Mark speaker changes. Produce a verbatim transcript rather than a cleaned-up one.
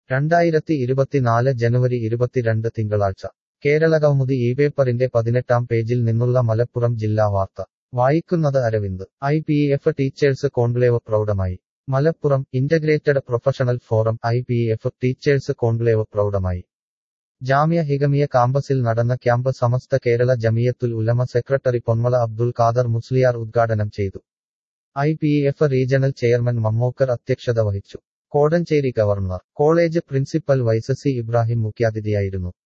Speaker 1: രണ്ടായിരത്തി ഇരുപത്തിനാല് ജനുവരി ഇരുപത്തിരണ്ട് തിങ്കളാഴ്ച കേരളകൗമുദി ഈ പേപ്പറിന്റെ പതിനെട്ടാം പേജിൽ നിന്നുള്ള മലപ്പുറം ജില്ലാ വാർത്ത വായിക്കുന്നത് Aravind. I P F teachers conclave പ്രൗഢമായി. Malappuram integrated professional forum I P F teachers conclave പ്രൗഢമായി. ജാമിയ ഹികമിയ കാമ്പസിൽ നടന്ന ക്യാമ്പ് സമസ്ത കേരള ജമിയത്തുൽ ഉലമ സെക്രട്ടറി പൊന്മള അബ്ദുൽ ഖാദർ മുസ്ലിയാർ ഉദ്ഘാടനം ചെയ്തു. I P F regional chairman Mammookkar അധ്യക്ഷത വഹിച്ചു. Kodanchery government college principal vice C Ibrahim മുഖ്യാതിഥിയായിരുന്നു.